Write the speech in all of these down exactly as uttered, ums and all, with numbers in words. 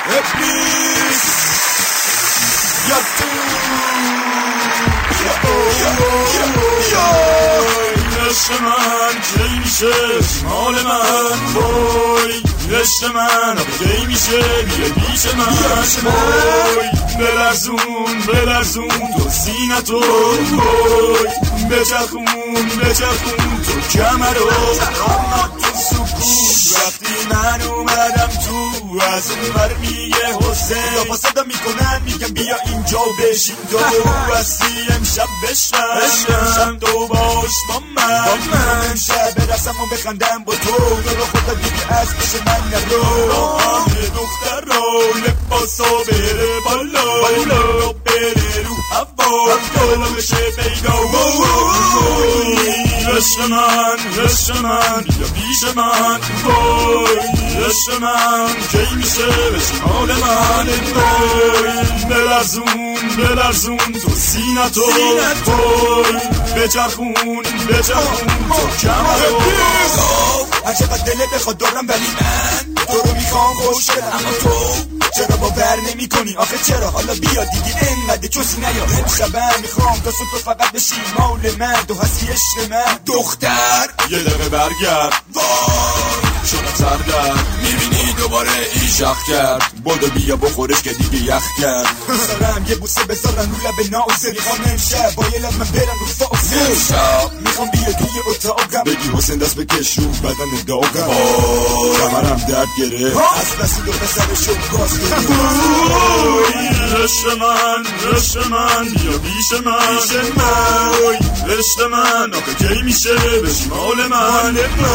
ابلیس یا تو عشق من کی میشه مال من وای عشق من کی میشه بیه پیش من وای بلرزون بلرزون تو سینه تو وای بچخون بچخون تو کمر رو اما تو سکوت وقتی من اومدم تو از اون بر میگه حسین یا صدا میکنن میگم بیا اینجا بشین تو هستی امشب بشم شب تو باش با من امشب برسم و بخندم با تو رو خدا دیگه از پیش من نرو آهه دختر رو لباسا بره بالا بالا بره رو هوا بالا بشه پیدا عشق من عشق من یا پیش من وای عشق من کی میشه بشی حال من وای بلرزون بلرزون تو سینه تو وای بچرخون بچرخون تو کمر رو هر چقدر دله بخواد دارم ولی من تو رو میخوام خوش بدم اما تو چرا باور نمی کنی آخه چرا حالا بیا دیگه اینقدر چوسی نیا امشبم میخوام تا صبح تو فقط بشی مال من تو هستی عشق من دختر یه دقیقه برگرد وای شدم سردرد میبینی دوباره این شخ کرد بودو بیا بخورش که دیگه یخ کرد سرم یه بوسه بذارن رو لب نازه میخوام امشب با یه لب من برم رو فاصله امشب میخوام بیا توی اتاقم بگی حسین دست بکش رو بدن داغم کمرم درد گره از دستی دو پسرشو گاز گره عشق من عشق من بیا پیش من پیش من عشق من آخه کی میشه بشی مال من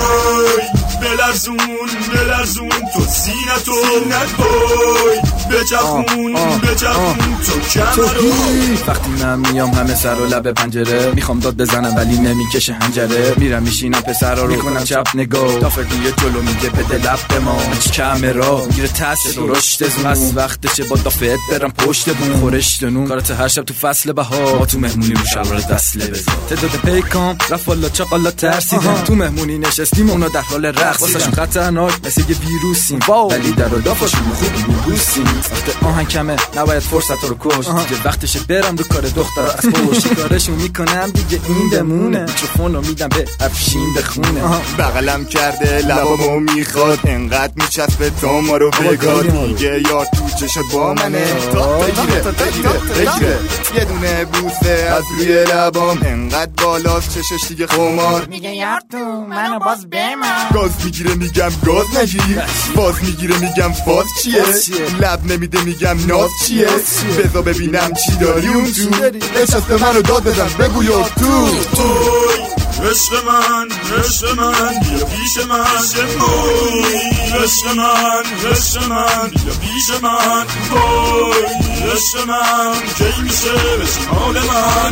بلرزون بلرزون تو سینه تو نبای بچخون بچخون تو کمرو وقتی من میام همه سر و لب پنجره میخوام داد بزنم ولی نمیکشه هنجره میرم میشینم پسرا رو میکنم چپ نگاه دافر دیگه جلو میگه بده لب به ما چی کامرا میگیره تاثیر رشد زون بس وقتشه با دافت برم پشت بون خورشت نون کارت هر شب تو فصل بهار ما تو مهمونی رو شلوار دستله بزن تعداد پیکام رفت والا چاقالا ترسیدم تو مهمونی نشستیم اونا در حال رقص واسه خطرناک مثل یه ویروسیم ولی در و دافاشون خوب میبوسیم وقت آهنگ کمه نباید فرصت رو کش دیگه وقتشه برم رو کار دختر از پوشی کارشون میکنم دیگه این بمونه میکروفونو میدم به افشین بخونه بغلم کرده لبامو میخواد انقدر میچسبه تو ما رو بگاد دیگه یار تو چشات با منه بگیره بگیره بگیره یه دونه بوسه از روی لبام انقدر بالاست چشش دیگه خمار میگه یار تو منو باز بمان گاز میگیره میگم گاز نگیر باز میگیره میگم فاز چیه لب نمیده میگم ناز چیه بذار ببینم چی داری اون تو نشسته منو داد بزن بگو یا تو عشق من عشق من بیا پیش من عشق من عشق من بیا پیش من عشق من کی میشه بشی حال من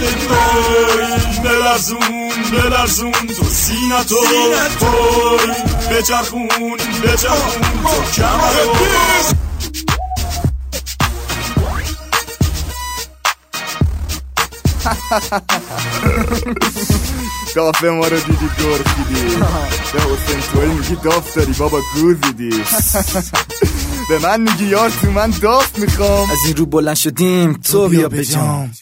بلرزون بلرزون تو سینه تو بچرخون بچرخون تو کمر داف ما رو دیدی گرخیدی به حسین توی میگی داف داری بابا گوزیدی به من میگی یار تو من داف میخوام از این رو بلند شدیم تو بیا بجام